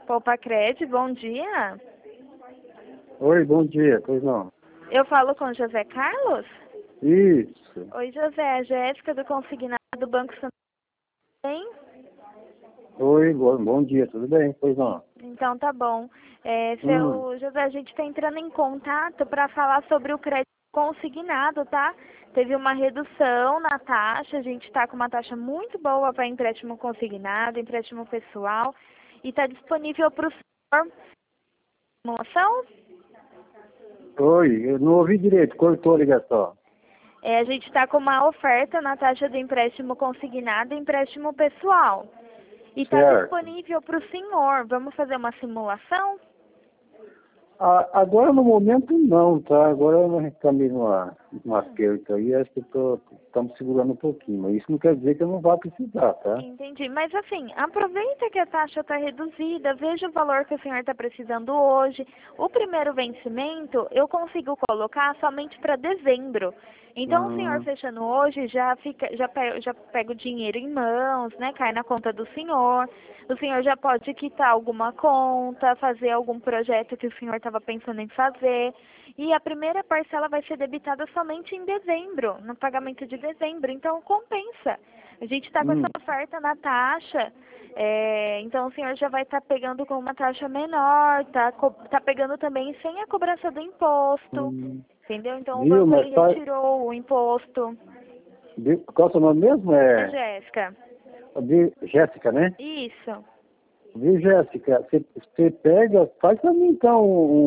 Poupa-Cred, bom dia. Oi, bom dia, pois não? Eu falo com José Carlos? Isso. Oi, José, a Jéssica do Consignado do Banco Santander. Oi, bom dia, tudo bem? Pois não? Então tá bom. Hum. Seu José, a gente está entrando em contato para falar sobre o crédito consignado, tá? Teve uma redução na taxa, a gente está com uma taxa muito boa para empréstimo consignado, empréstimo pessoal, e está disponível para o senhor. Simulação? Oi, eu não ouvi direito, cortou a ligação. A gente está com uma oferta na taxa do empréstimo consignado e empréstimo pessoal. E está Certo. disponível para o senhor. Vamos fazer uma simulação? Agora no momento não, tá? Agora eu não reclamei numa perca aí, acho que estamos segurando um pouquinho, mas isso não quer dizer que eu não vá precisar, tá? Entendi. Mas assim, aproveita que a taxa está reduzida, veja o valor que o senhor está precisando hoje. O primeiro vencimento eu consigo colocar somente para dezembro. Então o senhor Hum, fechando hoje já pega o dinheiro em mãos, né? Cai na conta do senhor. O senhor já pode quitar alguma conta, fazer algum projeto que o senhor estava pensando em fazer. E a primeira parcela vai ser debitada somente em dezembro, no pagamento de dezembro. Então compensa. A gente está com essa hum, oferta na taxa, então o senhor já vai estar pegando com uma taxa menor, tá pegando também sem a cobrança do imposto, hum. entendeu? Então o Viu, banco mas ele retirou o imposto. qual é o seu nome mesmo? É, Jéssica? Jéssica, né? Isso. Viu, Jéssica, você pega, faz pra mim então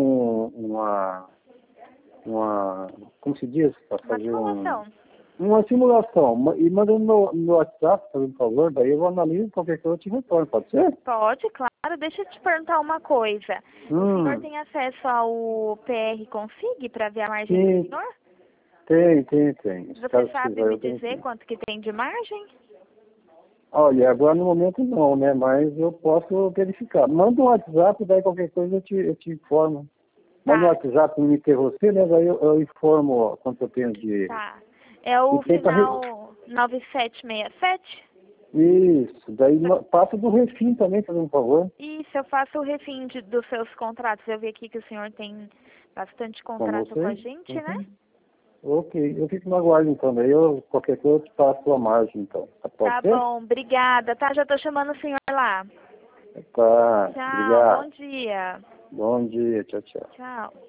como se diz, para Uma fazer simulação. uma simulação, e manda no WhatsApp, por favor, daí eu analiso qualquer coisa eu te retorno, pode ser? Pode, claro. Deixa eu te perguntar uma coisa. O senhor Hum, tem acesso ao PR Config para ver a margem do sim, senhor? tem. Se Você caso sabe precisar, me eu tenho dizer sim. quanto que tem de margem? Olha, agora no momento não, né, mas eu posso verificar. Manda um WhatsApp, daí qualquer coisa eu te informo. Manda um Tá, WhatsApp me ter você, né, daí eu informo quanto eu tenho de... tá. É E o tem para final 9767? Isso, daí passa do refim também, fazendo um favor, Isso, eu faço o refim dos seus contratos. Eu vi aqui que o senhor tem bastante com contrato com a vocês. gente, né? Uhum. Ok, eu fico na guarda então, daí qualquer coisa eu te passo a margem então. Pode Tá ser? bom, obrigada, tá? Já tô chamando o senhor lá. Tá, Tchau, bom obrigado. dia. Bom dia, tchau, tchau. Tchau.